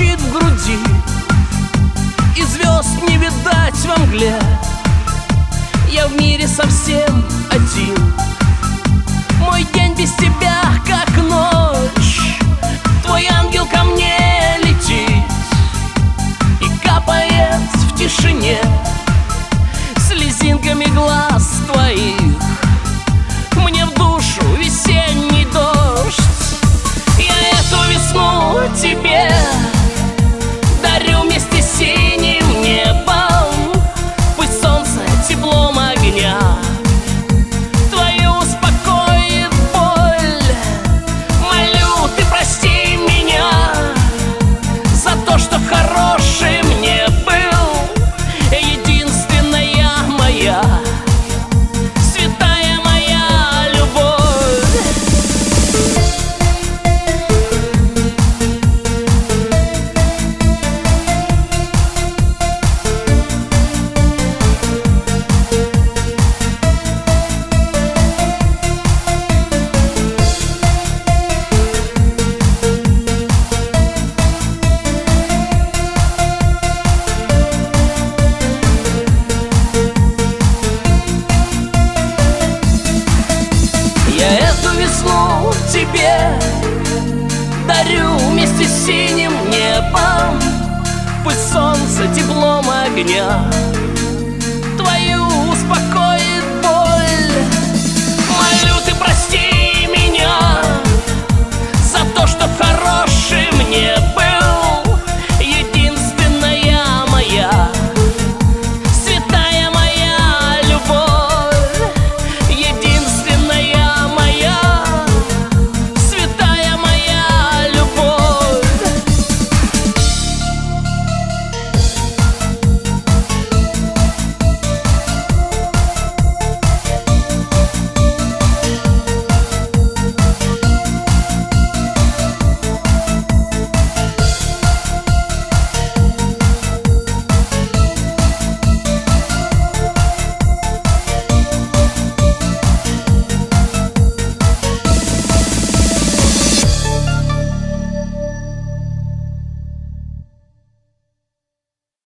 стучит в груди, и звезд не видать во мгле. Я в мире совсем один, мой день без тебя как ночь. Твой ангел ко мне летит и капает в тишине слезинками глаз твоих мне в душу весенний дождь. Я эту весну тебе дарю вместе с синим небом, пусть солнце теплом огня твою успокоит боль. Молю, ты прости меня за то, что хорошим не был, единственная моя, святая моя любовь. Я эту весну тебе дарю вместе с синим небом, пусть солнце теплом огня твою успокоит боль. Молю, ты прости